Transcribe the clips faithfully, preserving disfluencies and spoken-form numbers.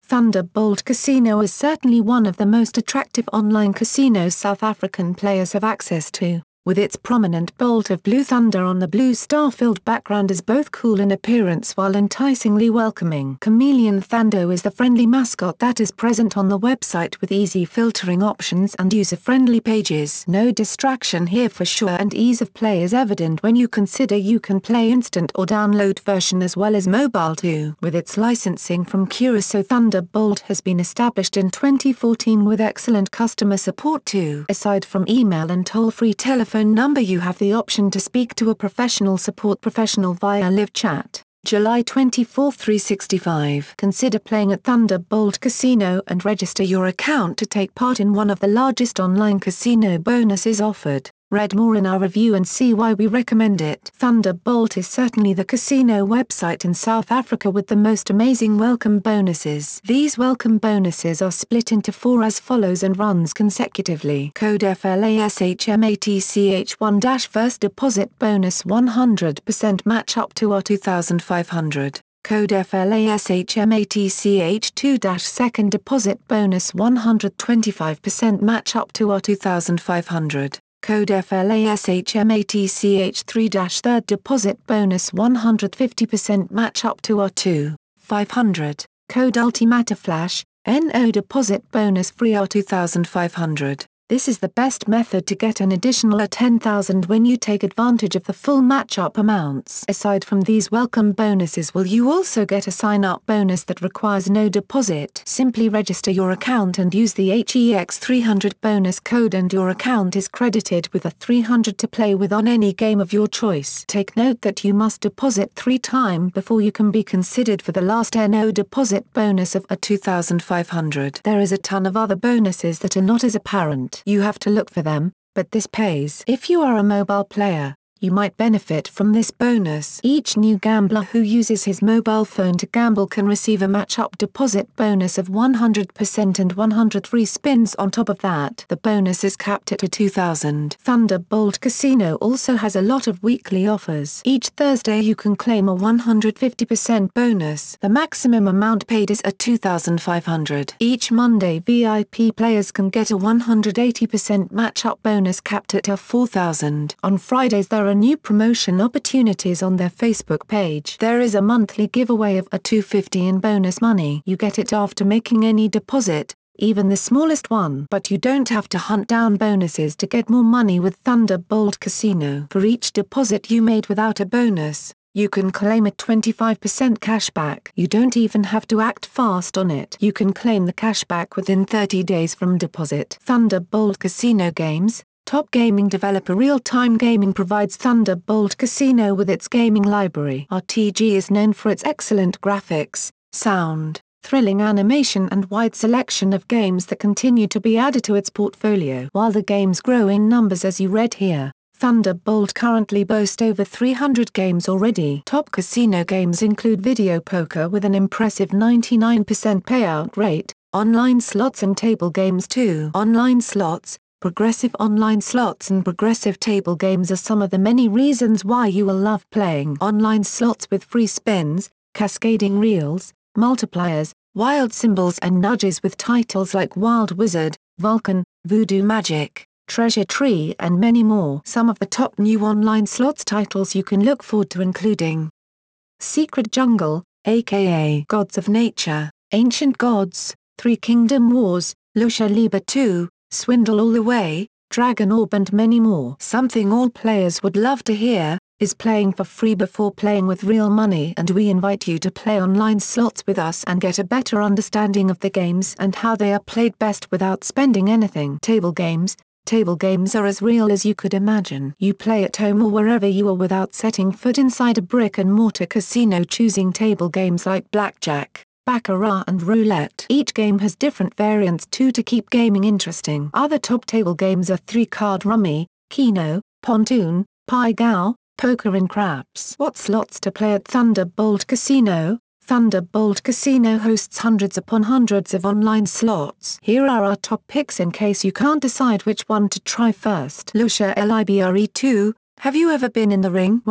Thunderbolt Casino is certainly one of the most attractive online casinos South African players have access to, with its prominent bolt of blue thunder on the blue star-filled background is both cool in appearance while enticingly welcoming. Chameleon Thando is the friendly mascot that is present on the website with easy filtering options and user-friendly pages. No distraction here for sure, and ease of play is evident when you consider you can play instant or download version as well as mobile too. With its licensing from Curacao, Thunderbolt has been established in twenty fourteen with excellent customer support too. Aside from email and toll-free telephone phone number, you have the option to speak to a professional support professional via live chat. July twenty-fourth, three sixty-five. Consider playing at Thunderbolt Casino and register your account to take part in one of the largest online casino bonuses offered. Read more in our review and see why we recommend it. Thunderbolt is certainly the casino website in South Africa with the most amazing welcome bonuses. These welcome bonuses are split into four as follows and runs consecutively. Code F L A S H M A T C H one First deposit bonus one hundred percent match up to R two thousand five hundred. Code F L A S H M A T C H two Second deposit bonus one hundred twenty-five percent match up to R two thousand five hundred. Code F L A S H M A T C H three Third deposit bonus one hundred fifty percent match up to R two thousand five hundred. Code Ultimata Flash, N O deposit bonus free R two thousand five hundred. This is the best method to get an additional ten thousand when you take advantage of the full match-up amounts. Aside from these welcome bonuses, will you also get a sign-up bonus that requires no deposit? Simply register your account and use the H E X three hundred bonus code and your account is credited with a three hundred to play with on any game of your choice. Take note that you must deposit three times before you can be considered for the last N O deposit bonus of a two thousand five hundred. There is a ton of other bonuses that are not as apparent. You have to look for them, but this pays. If you are a mobile player, you might benefit from this bonus. Each new gambler who uses his mobile phone to gamble can receive a match-up deposit bonus of one hundred percent and one hundred free spins on top of that. The bonus is capped at two thousand. Thunderbolt Casino also has a lot of weekly offers. Each Thursday you can claim a one hundred fifty percent bonus. The maximum amount paid is at two thousand five hundred. Each Monday V I P players can get a one hundred eighty percent match-up bonus capped at four thousand. On Fridays there are new promotion opportunities on their Facebook page. There is a monthly giveaway of a two hundred fifty in bonus money. You get it after making any deposit, even the smallest one. But you don't have to hunt down bonuses to get more money with Thunderbolt Casino. For each deposit you made without a bonus, you can claim a twenty-five percent cashback. You don't even have to act fast on it. You can claim the cashback within thirty days from deposit. Thunderbolt Casino Games, top gaming developer Real Time Gaming provides Thunderbolt Casino with its gaming library. R T G is known for its excellent graphics, sound, thrilling animation and wide selection of games that continue to be added to its portfolio. While the games grow in numbers as you read here, Thunderbolt currently boasts over three hundred games already. Top casino games include video poker with an impressive ninety-nine percent payout rate, online slots and table games too. Online slots, progressive online slots and progressive table games are some of the many reasons why you will love playing online slots with free spins, cascading reels, multipliers, wild symbols and nudges with titles like Wild Wizard, Vulcan, Voodoo Magic, Treasure Tree and many more. Some of the top new online slots titles you can look forward to including Secret Jungle, aka Gods of Nature, Ancient Gods, Three Kingdom Wars, Lucia Libre two, Swindle All the Way, Dragon Orb and many more. Something all players would love to hear is playing for free before playing with real money, and we invite you to play online slots with us and get a better understanding of the games and how they are played best without spending anything. Table games. Table games are as real as you could imagine. You play at home or wherever you are without setting foot inside a brick-and-mortar casino, choosing table games like blackjack, baccarat and roulette. Each game has different variants too to keep gaming interesting. Other top table games are three-card rummy, keno, pontoon, pai gow, poker and craps. What slots to play at Thunderbolt Casino? Thunderbolt Casino hosts hundreds upon hundreds of online slots. Here are our top picks in case you can't decide which one to try first. Lucia Libre two. Have you ever been in the ring? Well,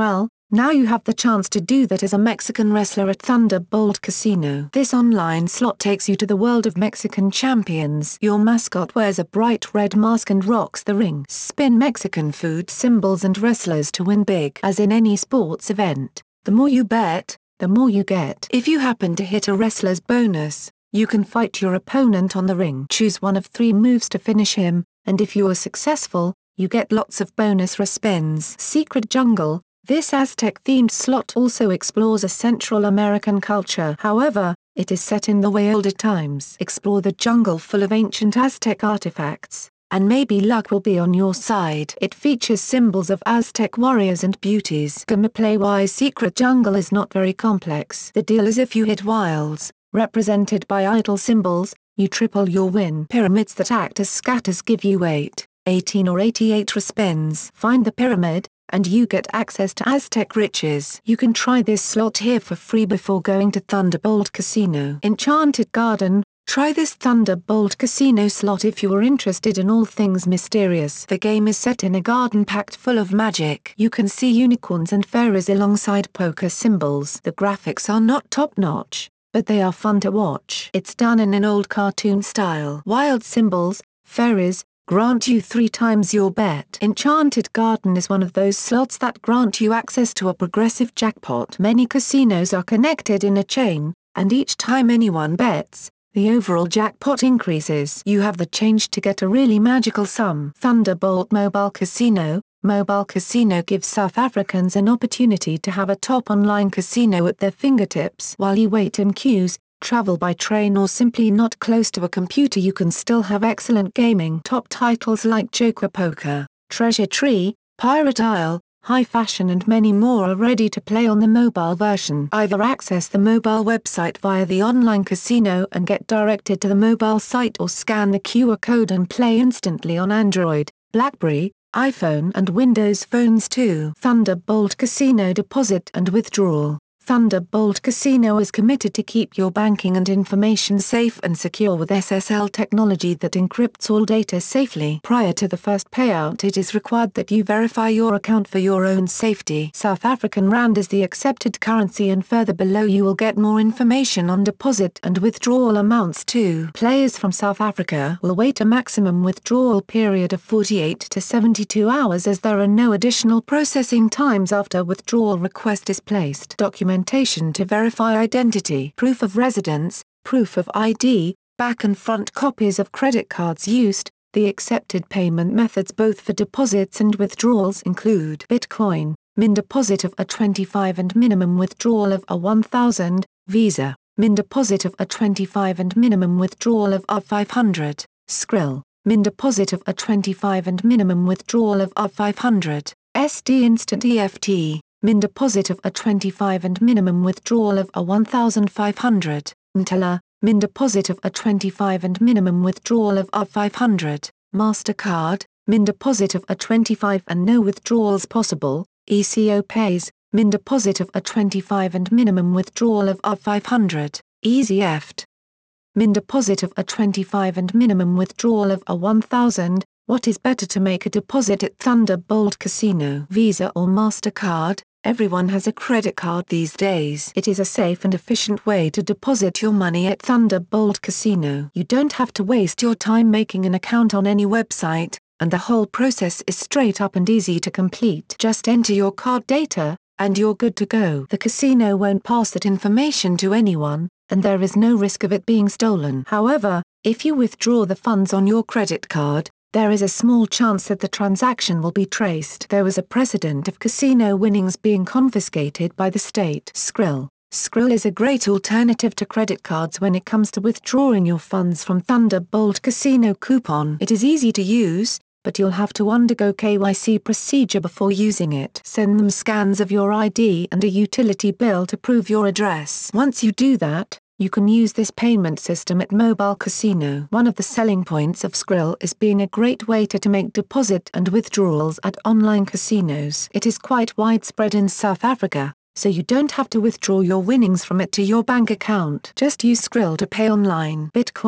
Now you have the chance to do that as a Mexican wrestler at Thunderbolt Casino. This online slot takes you to the world of Mexican champions. Your mascot wears a bright red mask and rocks the ring. Spin Mexican food symbols and wrestlers to win big. As in any sports event, the more you bet, the more you get. If you happen to hit a wrestler's bonus, you can fight your opponent on the ring. Choose one of three moves to finish him, and if you are successful, you get lots of bonus respins. Secret Jungle. This Aztec-themed slot also explores a Central American culture. However, it is set in the way older times. Explore the jungle full of ancient Aztec artifacts, and maybe luck will be on your side. It features symbols of Aztec warriors and beauties. Gameplay-wise, Secret Jungle is not very complex. The deal is if you hit wilds, represented by idol symbols, you triple your win. Pyramids that act as scatters give you eight, eighteen or eighty-eight respins. Find the pyramid, and you get access to Aztec riches. You can try this slot here for free before going to Thunderbolt Casino. Enchanted Garden. Try this Thunderbolt Casino slot if you are interested in all things mysterious. The game is set in a garden packed full of magic. You can see unicorns and fairies alongside poker symbols. The graphics are not top-notch, but they are fun to watch. It's done in an old cartoon style. Wild symbols, fairies, grant you three times your bet. Enchanted Garden is one of those slots that grant you access to a progressive jackpot. Many casinos are connected in a chain, and each time anyone bets, the overall jackpot increases. You have the change to get a really magical sum. Thunderbolt Mobile Casino. Mobile Casino gives South Africans an opportunity to have a top online casino at their fingertips. While you wait in queues, travel by train or simply not close to a computer, you can still have excellent gaming. Top titles like Joker Poker, Treasure Tree, Pirate Isle, High Fashion and many more are ready to play on the mobile version. Either access the mobile website via the online casino and get directed to the mobile site, or scan the Q R code and play instantly on Android, BlackBerry, iPhone and Windows phones too. Thunderbolt Casino Deposit and Withdrawal. Thunderbolt Casino is committed to keep your banking and information safe and secure with S S L technology that encrypts all data safely. Prior to the first payout, it is required that you verify your account for your own safety. South African Rand is the accepted currency, and further below you will get more information on deposit and withdrawal amounts too. Players from South Africa will wait a maximum withdrawal period of forty-eight to seventy-two hours, as there are no additional processing times after withdrawal request is placed. Document to verify identity, proof of residence, proof of I D, back and front copies of credit cards used. The accepted payment methods both for deposits and withdrawals include Bitcoin, min deposit of a twenty-five and minimum withdrawal of a one thousand, Visa, min deposit of a twenty-five and minimum withdrawal of a five hundred, Skrill, min deposit of a twenty-five and minimum withdrawal of a five hundred, S D Instant E F T. Min deposit of a twenty-five and minimum withdrawal of a one thousand five hundred, Mtela, min deposit of a twenty-five and minimum withdrawal of a five hundred, MasterCard, min deposit of a twenty-five and no withdrawals possible, E C O Pays, min deposit of a twenty-five and minimum withdrawal of a five hundred, EasyEft, min deposit of a twenty-five and minimum withdrawal of a one thousand. What is better to make a deposit at Thunderbolt Casino? Visa or MasterCard? Everyone has a credit card these days. It is a safe and efficient way to deposit your money at Thunderbolt Casino. You don't have to waste your time making an account on any website, and the whole process is straight up and easy to complete. Just enter your card data, and you're good to go. The casino won't pass that information to anyone, and there is no risk of it being stolen. However, if you withdraw the funds on your credit card, there is a small chance that the transaction will be traced. There was a precedent of casino winnings being confiscated by the state. Skrill. Skrill is a great alternative to credit cards when it comes to withdrawing your funds from Thunderbolt Casino Coupon. It is easy to use, but you'll have to undergo K Y C procedure before using it. Send them scans of your I D and a utility bill to prove your address. Once you do that, you can use this payment system at Mobile Casino. One of the selling points of Skrill is being a great way to, to make deposit and withdrawals at online casinos. It is quite widespread in South Africa, so you don't have to withdraw your winnings from it to your bank account. Just use Skrill to pay online. Bitcoin.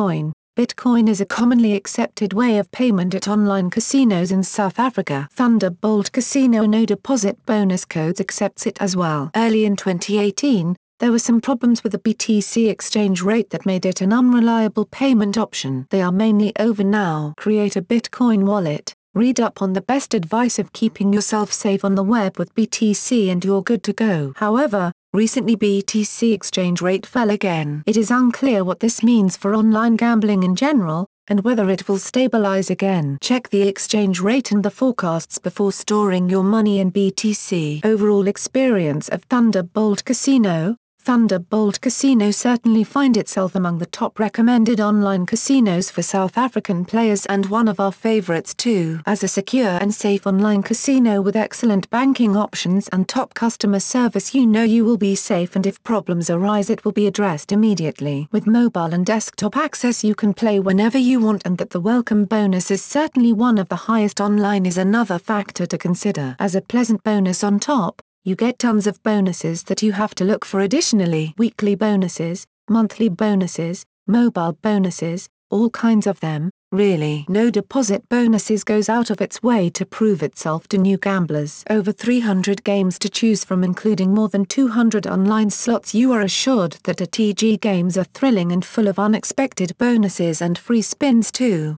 Bitcoin is a commonly accepted way of payment at online casinos in South Africa. Thunderbolt Casino No Deposit Bonus Codes accepts it as well. Early in twenty eighteen, there were some problems with the B T C exchange rate that made it an unreliable payment option. They are mainly over now. Create a Bitcoin wallet. Read up on the best advice of keeping yourself safe on the web with B T C and you're good to go. However, recently B T C exchange rate fell again. It is unclear what this means for online gambling in general, and whether it will stabilize again. Check the exchange rate and the forecasts before storing your money in B T C. Overall experience of Thunderbolt Casino. Thunderbolt Casino certainly find itself among the top recommended online casinos for South African players and one of our favorites too. As a secure and safe online casino with excellent banking options and top customer service, you know you will be safe, and if problems arise it will be addressed immediately. With mobile and desktop access you can play whenever you want, and that the welcome bonus is certainly one of the highest online is another factor to consider. As a pleasant bonus on top, you get tons of bonuses that you have to look for additionally. Weekly bonuses, monthly bonuses, mobile bonuses, all kinds of them, really. No Deposit Bonuses goes out of its way to prove itself to new gamblers. Over three hundred games to choose from, including more than two hundred online slots. You are assured that A T G games are thrilling and full of unexpected bonuses and free spins too.